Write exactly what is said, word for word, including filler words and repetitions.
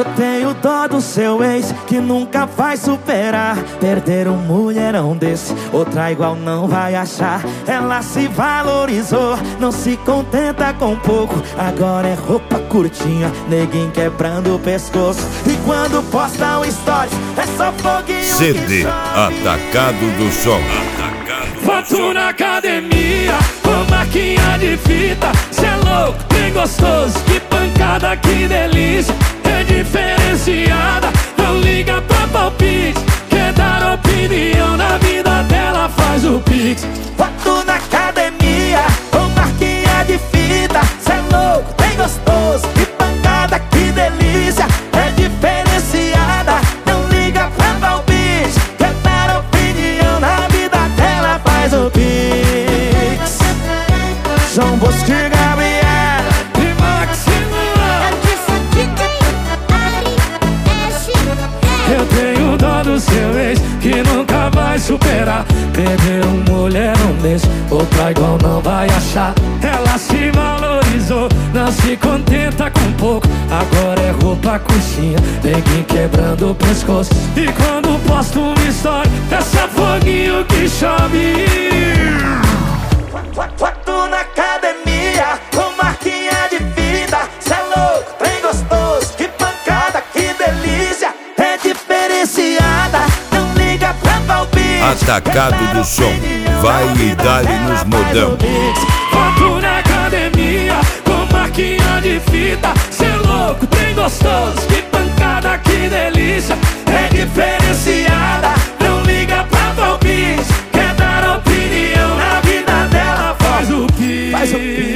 Eu tenho dó do seu ex que nunca vai superar. Perder um mulherão desse, outra igual não vai achar. Ela se valorizou, não se contenta com pouco. Agora é roupa curtinha, neguinho quebrando o pescoço. E quando posta um story, é só foguinho. C D Atacado do Som. Foto na academia, com marquinha de fita. Cê é louco, bem gostoso, que pancada, que delícia. É diferenciada, não liga pra palpite. Quer dar opinião na vida dela, faz o pix. Foto na academia, com marquinha de fita. Cê é louco, bem gostoso, que pancada, que delícia. É diferenciada, não liga pra palpite. Quer dar opinião na vida dela, faz o pix. João Bosco e Gabriel E Maximiliano. Eu tenho dó do seu ex que nunca vai superar. Perder um mulherão desse, outra igual não vai achar. Ela se valorizou, não se contenta com pouco. Agora é roupa curtinha, neguinho quebrando o pescoço. E quando posto uma história, é só foguinho que chove. Foto na academia, com marquinha de fita. Cê é louco, bem gostoso, que pancada, que delícia. É diferenciada, não liga pra palpite. Atacado do Som. Vai e dá-lhe nos modão. Foto na academia, com marquinha de fita. Cê é louco, bem gostoso, que pancada, que delícia. É diferenciada, não liga pra palpite. Quer dar opinião na vida dela, faz o pix. Faz o pix.